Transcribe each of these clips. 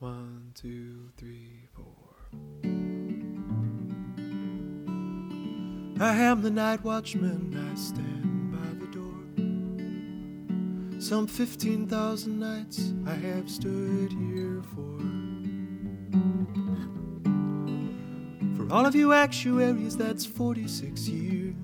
1, 2, 3, 4. I am the night watchman, I stand by the door. Some 15,000 nights I have stood here for. For all of you actuaries, that's 46 years.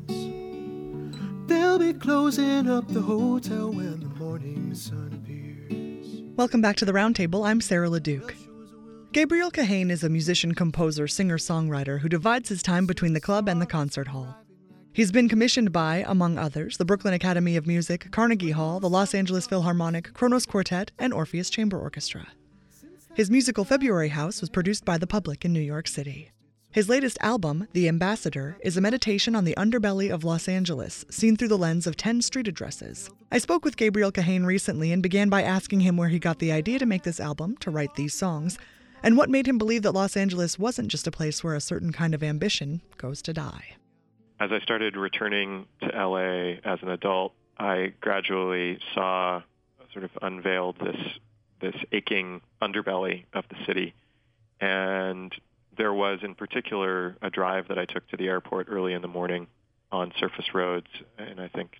They'll be closing up the hotel when the morning sun appears. Welcome back to the Roundtable. I'm Sarah LeDuc. Gabriel Kahane is a musician, composer, singer-songwriter who divides his time between the club and the concert hall. He's been commissioned by, among others, the Brooklyn Academy of Music, Carnegie Hall, the Los Angeles Philharmonic, Kronos Quartet, and Orpheus Chamber Orchestra. His musical February House was produced by The Public in New York City. His latest album, The Ambassador, is a meditation on the underbelly of Los Angeles, seen through the lens of 10 street addresses. I spoke with Gabriel Kahane recently and began by asking him where he got the idea to make this album, to write these songs, and what made him believe that Los Angeles wasn't just a place where a certain kind of ambition goes to die. As I started returning to LA as an adult, I gradually saw, sort of unveiled this aching underbelly of the city. And there was, in particular, a drive that I took to the airport early in the morning on surface roads in, I think,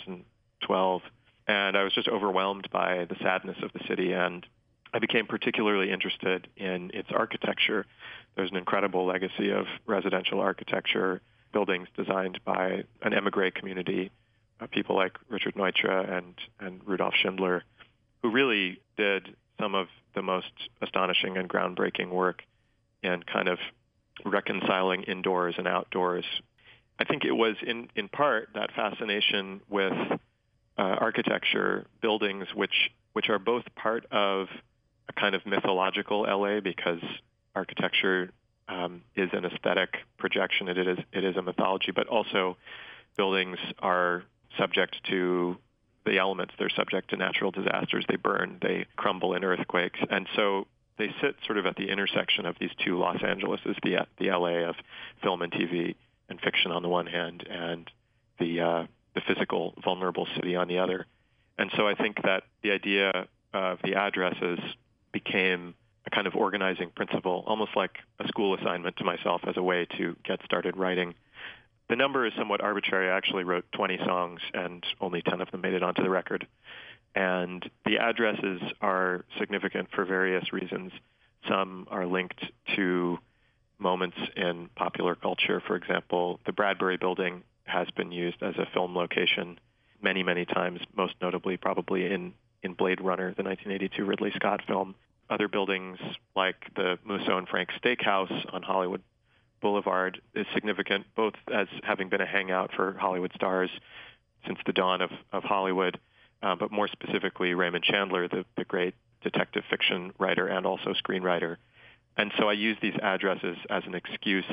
2012. And I was just overwhelmed by the sadness of the city, and I became particularly interested in its architecture. There's an incredible legacy of residential architecture, buildings designed by an émigré community, people like Richard Neutra and Rudolf Schindler, who really did some of the most astonishing and groundbreaking work in kind of reconciling indoors and outdoors. I think it was in part that fascination with architecture, buildings which are both part of a kind of mythological LA, because architecture is an aesthetic projection. It is a mythology, but also buildings are subject to the elements. They're subject to natural disasters. They burn, they crumble in earthquakes. And so they sit sort of at the intersection of these two Los Angeleses, the LA of film and TV and fiction on the one hand, and the physical, vulnerable city on the other. And so I think that the idea of the addresses became a kind of organizing principle, almost like a school assignment to myself as a way to get started writing. The number is somewhat arbitrary. I actually wrote 20 songs, and only 10 of them made it onto the record. And the addresses are significant for various reasons. Some are linked to moments in popular culture. For example, the Bradbury Building has been used as a film location many, many times, most notably probably in Blade Runner, the 1982 Ridley Scott film. Other buildings like the Musso and Frank Steakhouse on Hollywood Boulevard is significant, both as having been a hangout for Hollywood stars since the dawn of Hollywood, but more specifically Raymond Chandler, the great detective fiction writer and also screenwriter. And so I use these addresses as an excuse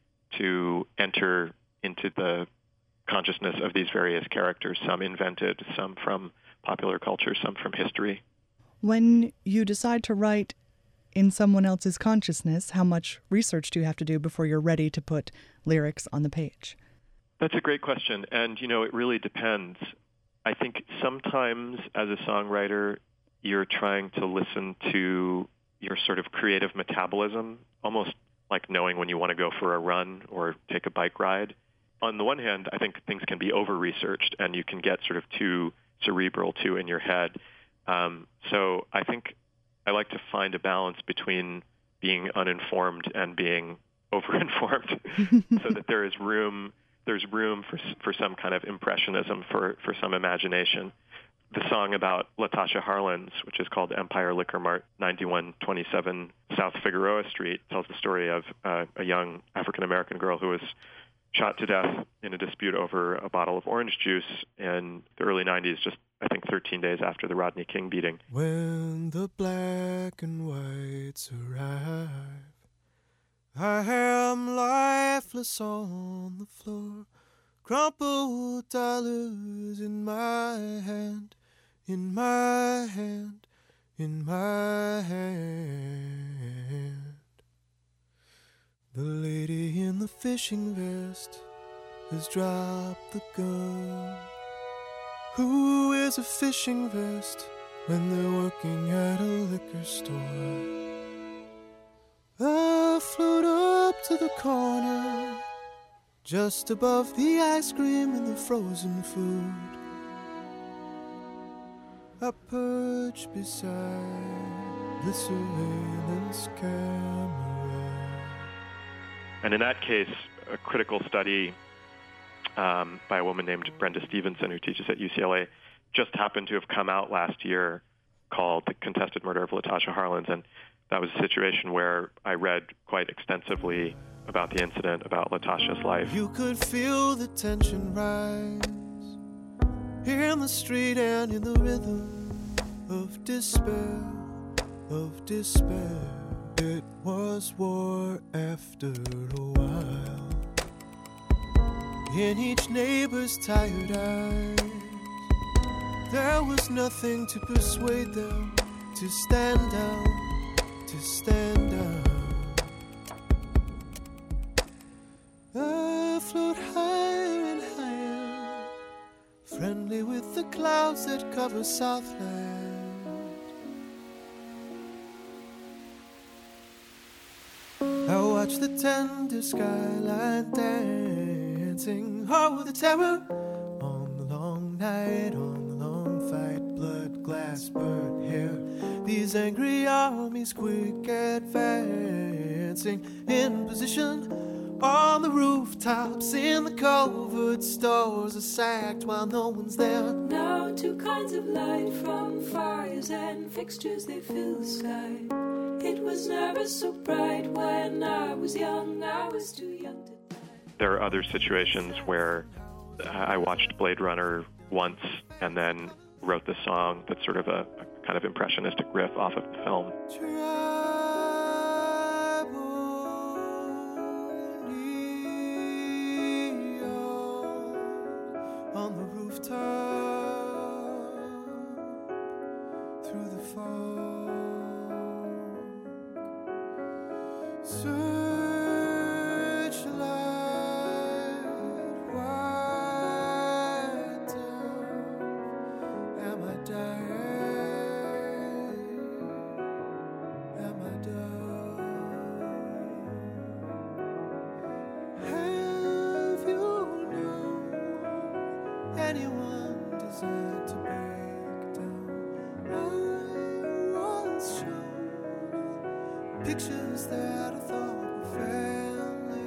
to enter into the consciousness of these various characters, some invented, some from popular culture, some from history. When you decide to write in someone else's consciousness, how much research do you have to do before you're ready to put lyrics on the page? That's a great question. And, it really depends. I think sometimes as a songwriter, you're trying to listen to your sort of creative metabolism, almost like knowing when you want to go for a run or take a bike ride. On the one hand, I think things can be over-researched and you can get sort of too cerebral, too in your head. So I think I like to find a balance between being uninformed and being over-informed so that there's room for some kind of impressionism, for some imagination. The song about Latasha Harlins, which is called Empire Liquor Mart, 9127 South Figueroa Street, tells the story of a young African-American girl who was shot to death in a dispute over a bottle of orange juice in the early 90s, just, I think, 13 days after the Rodney King beating. When the black and whites arrive, I am lifeless on the floor, crumpled dollars in my hand, in my hand, in my hand. The lady in the fishing vest has dropped the gun. Who wears a fishing vest when they're working at a liquor store? to the corner, just above the ice cream and the frozen food. I perch beside the surveillance camera. And in that case, a critical study by a woman named Brenda Stevenson, who teaches at UCLA, just happened to have come out last year, called The Contested Murder of Latasha Harlins. And that was a situation where I read quite extensively about the incident, about Latasha's life. You could feel the tension rise here in the street and in the rhythm of despair, of despair. It was war after a while. In each neighbor's tired eyes, there was nothing to persuade them to stand down, to stand down. I float higher and higher, friendly with the clouds that cover Southland. I watch the tender skyline dancing, oh, the terror on the long night, on the long fight, blood, glass, burnt hair. These angry armies quick advancing, in position on the rooftops, in the covert stores are sacked while no one's there. Now 2 kinds of light from fires and fixtures, they fill the sky. It was never so bright when I was young, I was too young to die. There are other situations where I watched Blade Runner once and then wrote the song that's sort of a kind of impressionistic riff off of the film. On the rooftop, through the fog, searchlight, white dove, am I dying? Am I done? Have you known anyone designed to break down? I once showed pictures that I thought were family.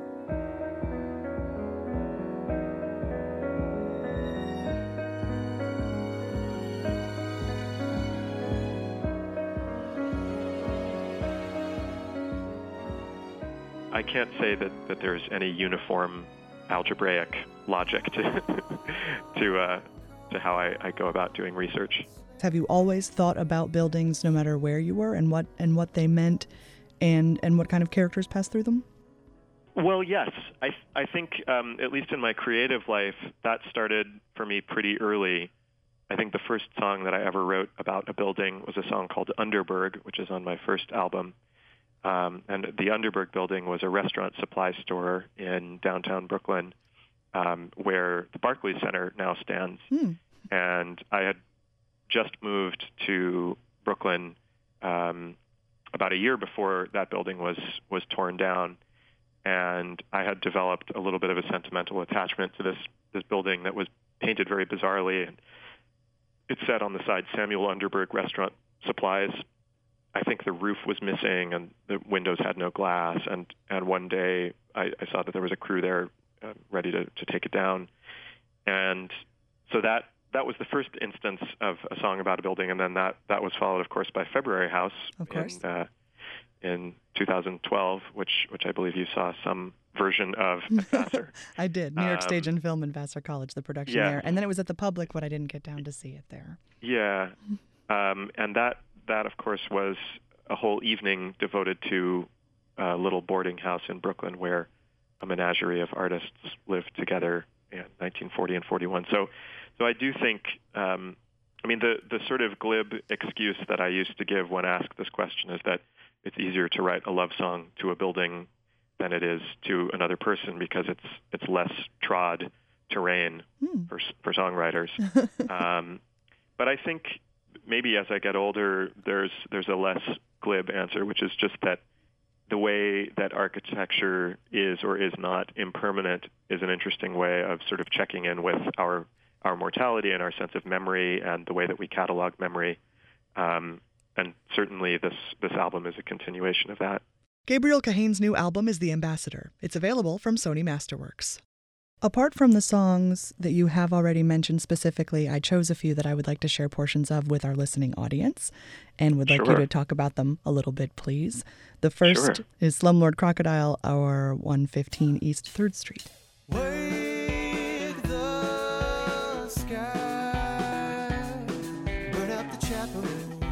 I can't say that there's any uniform algebraic logic to to how I go about doing research. Have you always thought about buildings no matter where you were and what they meant and what kind of characters passed through them? Well, yes. I think, at least in my creative life, that started for me pretty early. I think the first song that I ever wrote about a building was a song called Underberg, which is on my first album. And the Underberg building was a restaurant supply store in downtown Brooklyn, where the Barclays Center now stands. And I had just moved to Brooklyn about a year before that building was torn down. And I had developed a little bit of a sentimental attachment to this building that was painted very bizarrely. And it said on the side, Samuel Underberg Restaurant Supplies. I think the roof was missing and the windows had no glass. And one day I saw that there was a crew there ready to take it down. And so that was the first instance of a song about a building. And then that was followed, of course, by February House in 2012, which I believe you saw some version of at Vassar. I did. New York Stage and Film in Vassar College, the production there. And then it was at the Public, but I didn't get down to see it there. Yeah. And that, of course, was a whole evening devoted to a little boarding house in Brooklyn where a menagerie of artists lived together in 1940 and 41. So I do think, the sort of glib excuse that I used to give when asked this question is that it's easier to write a love song to a building than it is to another person because it's less trod terrain for songwriters. But I think maybe as I get older, there's a less glib answer, which is just that the way that architecture is or is not impermanent is an interesting way of sort of checking in with our mortality and our sense of memory and the way that we catalog memory. And certainly this album is a continuation of that. Gabriel Kahane's new album is The Ambassador. It's available from Sony Masterworks. Apart from the songs that you have already mentioned specifically, I chose a few that I would like to share portions of with our listening audience and would like you to talk about them a little bit, please. The first is Slumlord Crocodile, or 115 East 3rd Street. Wake the sky, burn up the chapel,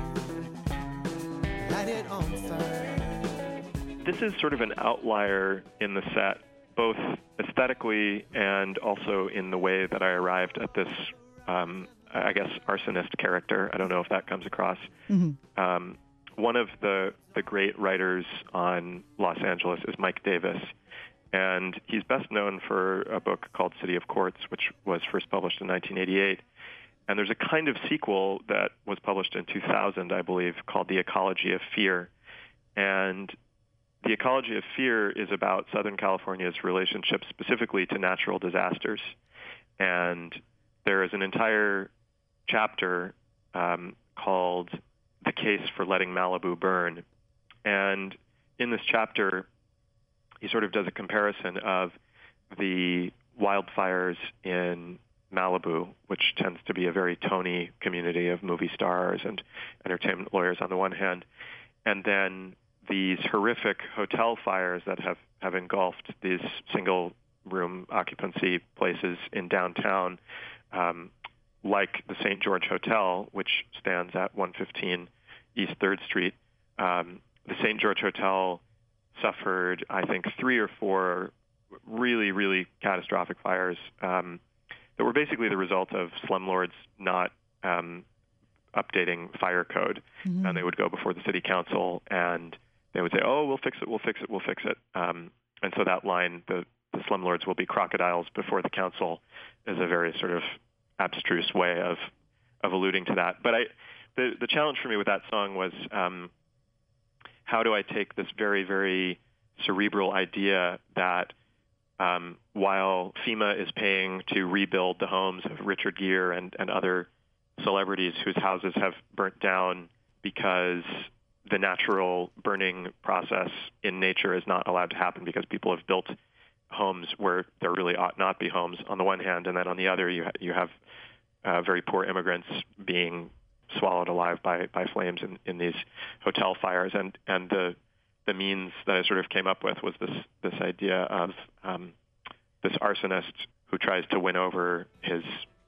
light it on fire. This is sort of an outlier in the set, both aesthetically and also in the way that I arrived at this, I guess, arsonist character. I don't know if that comes across. Mm-hmm. One of the great writers on Los Angeles is Mike Davis, and he's best known for a book called City of Quartz, which was first published in 1988. And there's a kind of sequel that was published in 2000, I believe, called The Ecology of Fear. And The Ecology of Fear is about Southern California's relationship specifically to natural disasters. And there is an entire chapter called The Case for Letting Malibu Burn. And in this chapter, he sort of does a comparison of the wildfires in Malibu, which tends to be a very Tony community of movie stars and entertainment lawyers on the one hand, and then these horrific hotel fires that have engulfed these single-room occupancy places in downtown, like the St. George Hotel, which stands at 115 East 3rd Street. The St. George Hotel suffered, I think, 3 or 4 really, really catastrophic fires that were basically the result of slumlords not updating fire code. Mm-hmm. And they would go before the city council and they would say, oh, we'll fix it, we'll fix it, we'll fix it. And so that line, the slumlords will be crocodiles before the council, is a very sort of abstruse way of alluding to that. But the challenge for me with that song was how do I take this very, very cerebral idea that while FEMA is paying to rebuild the homes of Richard Gere and other celebrities whose houses have burnt down because the natural burning process in nature is not allowed to happen because people have built homes where there really ought not be homes on the one hand, and then on the other you have very poor immigrants being swallowed alive by flames in these hotel fires. And the means that I sort of came up with was this idea of this arsonist who tries to win over his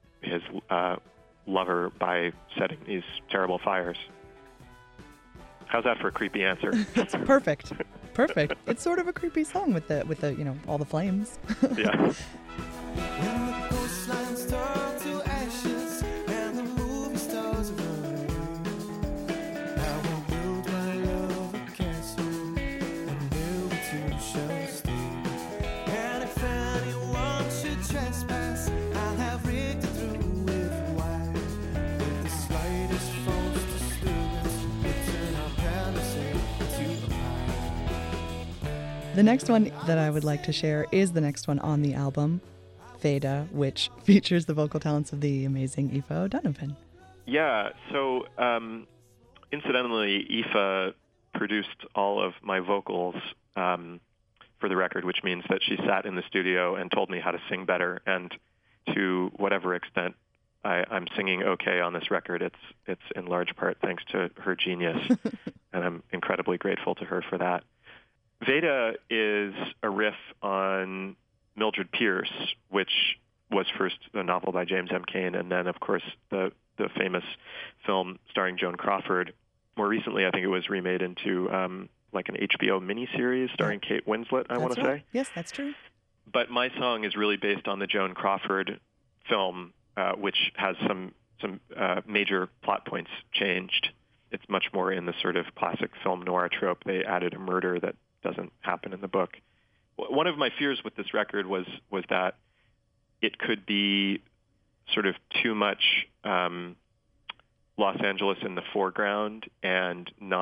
lover by setting these terrible fires. How's that for a creepy answer? That's perfect. Perfect. It's sort of a creepy song with the all the flames. Yeah. When the coastlines turn to ashes and the movie stars run, I will build my love a castle and there we two shall stay. And if anyone should trespass, I'll have rigged it through with wire. With the slightest false disturbance, we'll turn our palisade to a fire. The next one that I would like to share is the next one on the album, Veda, which features the vocal talents of the amazing Aoife O'Donovan. Yeah, so incidentally, Aoife produced all of my vocals for the record, which means that she sat in the studio and told me how to sing better. And to whatever extent I'm singing okay on this record, it's in large part thanks to her genius, and I'm incredibly grateful to her for that. Veda is a riff on Mildred Pierce, which was first a novel by James M. Cain, and then, of course, the famous film starring Joan Crawford. More recently, I think it was remade into like an HBO miniseries starring Kate Winslet, I want to say. Yes, that's true. But my song is really based on the Joan Crawford film, which has some major plot points changed. It's much more in the sort of classic film noir trope. They added a murder that doesn't happen in the book. One of my fears with this record was that it could be sort of too much Los Angeles in the foreground and not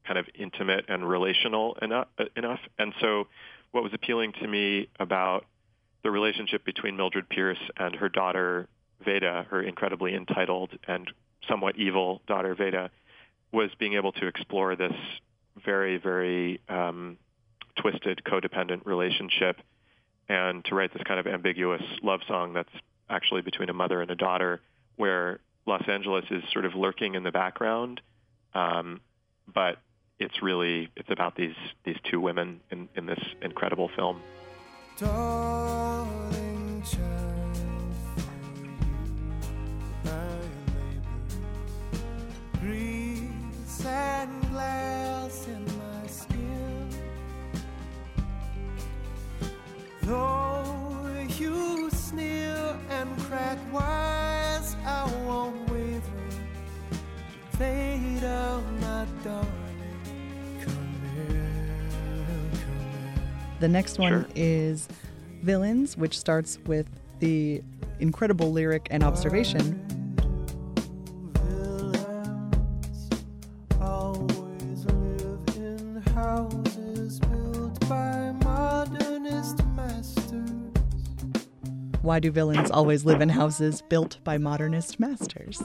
kind of intimate and relational enough. And so what was appealing to me about the relationship between Mildred Pierce and her daughter, Veda, her incredibly entitled and somewhat evil daughter, Veda, was being able to explore this very, very twisted, codependent relationship and to write this kind of ambiguous love song that's actually between a mother and a daughter, where Los Angeles is sort of lurking in the background, but it's about these two women in this incredible film. Darling child, for you, my labor, grease and glass in my skin. Though you sneer and crack wise, I won't waver. Veda, my darling. The next one is Villains, which starts with the incredible lyric and observation. Villains always live in houses built by modernist masters. Why do villains always live in houses built by modernist masters?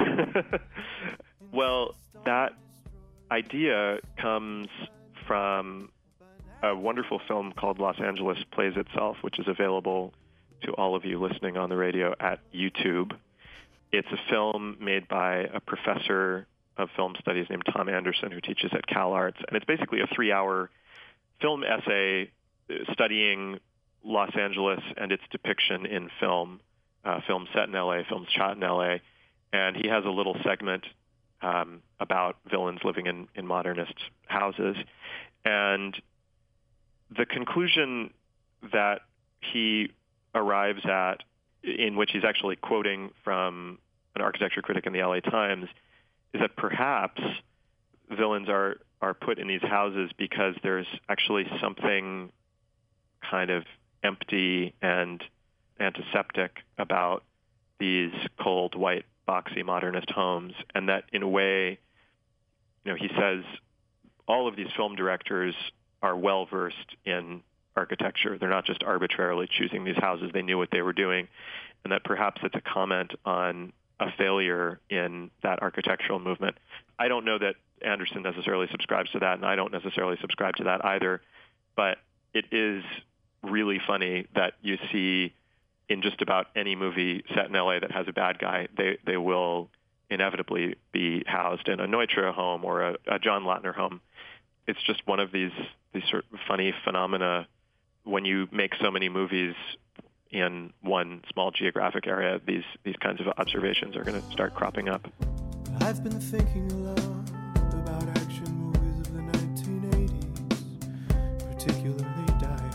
Well, that idea comes from a wonderful film called Los Angeles Plays Itself, which is available to all of you listening on the radio at YouTube. It's a film made by a professor of film studies named Tom Anderson, who teaches at CalArts. And it's basically a 3-hour film essay studying Los Angeles and its depiction in film, films set in L.A., films shot in L.A. And he has a little segment about villains living in modernist houses. And the conclusion that he arrives at, in which he's actually quoting from an architecture critic in the LA Times, is that perhaps villains are put in these houses because there's actually something kind of empty and antiseptic about these cold, white, boxy modernist homes, and that in a way, he says all of these film directors are well-versed in architecture. They're not just arbitrarily choosing these houses. They knew what they were doing, and that perhaps it's a comment on a failure in that architectural movement. I don't know that Anderson necessarily subscribes to that, and I don't necessarily subscribe to that either, but it is really funny that you see in just about any movie set in LA that has a bad guy, they will inevitably be housed in a Neutra home or a John Lautner home. It's just one of these sort of funny phenomena. When you make so many movies in one small geographic area, these kinds of observations are going to start cropping up. I've been thinking a lot about action movies of the 1980s, particularly Die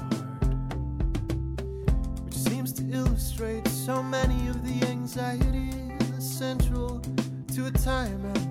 Hard, which seems to illustrate so many of the anxieties central to a time and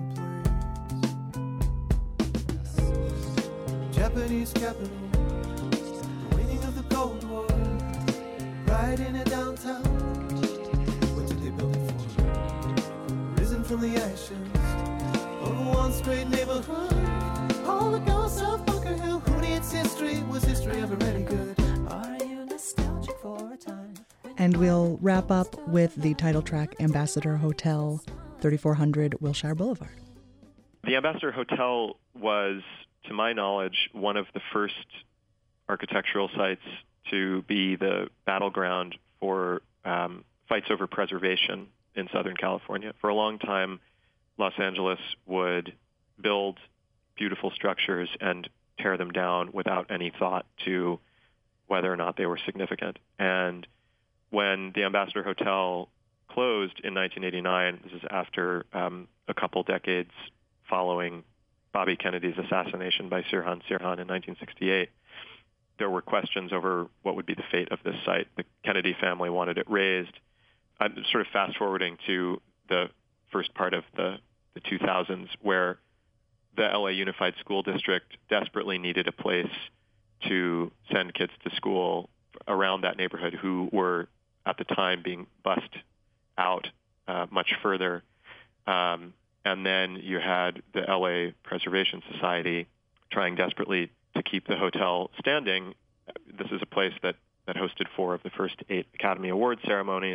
Japanese capital, the waning of the Cold War, right in a downtown. What did they build it for? Risen from the ashes of a once great neighborhood. All the ghosts of Bunker Hill. Who needs history? Was history ever really good? Are you nostalgic for a time? And we'll wrap up with the title track, Ambassador Hotel, 3400 Wilshire Boulevard. The Ambassador Hotel was, to my knowledge, one of the first architectural sites to be the battleground for fights over preservation in Southern California. For a long time, Los Angeles would build beautiful structures and tear them down without any thought to whether or not they were significant. And when the Ambassador Hotel closed in 1989, this is after a couple decades following Bobby Kennedy's assassination by Sirhan Sirhan in 1968, there were questions over what would be the fate of this site. The Kennedy family wanted it razed. I'm sort of fast-forwarding to the first part of the 2000s, where the LA Unified School District desperately needed a place to send kids to school around that neighborhood who were, at the time, being bussed out much further. And then you had the LA Preservation Society trying desperately to keep the hotel standing. This is a place that hosted 4 of the first 8 Academy Award ceremonies.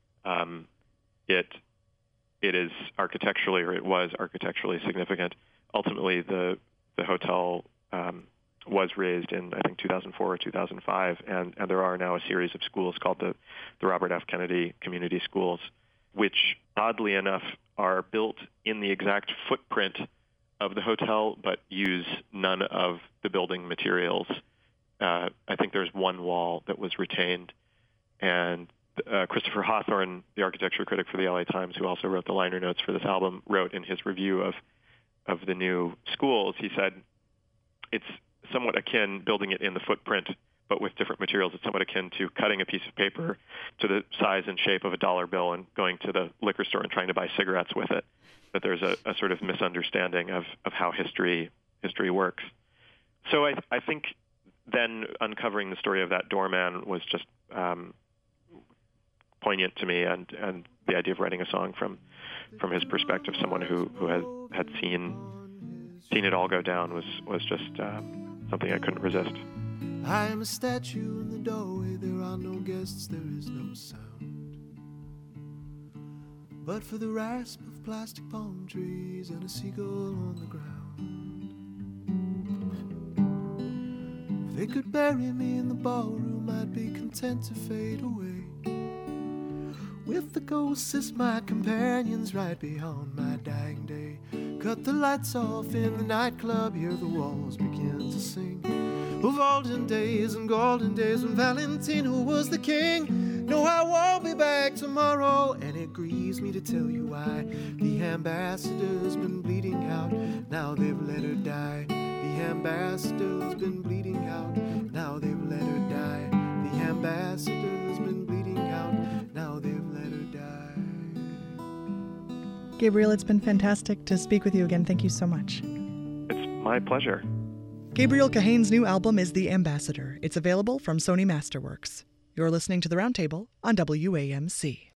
It is architecturally, or it was architecturally significant. Ultimately, the hotel was raised in, I think, 2004 or 2005, and there are now a series of schools called the Robert F. Kennedy Community Schools, which, oddly enough, are built in the exact footprint of the hotel, but use none of the building materials. I think there's one wall that was retained, and Christopher Hawthorne, the architecture critic for the LA Times, who also wrote the liner notes for this album, wrote in his review of the new schools, he said, it's somewhat akin, building it in the footprint, but with different materials, it's somewhat akin to cutting a piece of paper to the size and shape of a dollar bill and going to the liquor store and trying to buy cigarettes with it. That there's a sort of misunderstanding of how history works. So I think then uncovering the story of that doorman was just poignant to me, and the idea of writing a song from his perspective, someone who had seen it all go down, was just something I couldn't resist. I am a statue in the doorway, there are no guests, there is no sound. But for the rasp of plastic palm trees and a seagull on the ground. If they could bury me in the ballroom, I'd be content to fade away. With the ghosts as my companions right beyond my dying day. Cut the lights off in the nightclub, hear the walls begin to sing. Of olden days and golden days when Valentino was the king. No, I won't be back tomorrow, and it grieves me to tell you why. The ambassador's been bleeding out, now they've let her die. The ambassador's been bleeding out, now they've let her die. The ambassador's been bleeding out, now they've let her die. Gabriel, it's been fantastic to speak with you again. Thank you so much. It's my pleasure. Gabriel Kahane's new album is The Ambassador. It's available from Sony Masterworks. You're listening to The Roundtable on WAMC.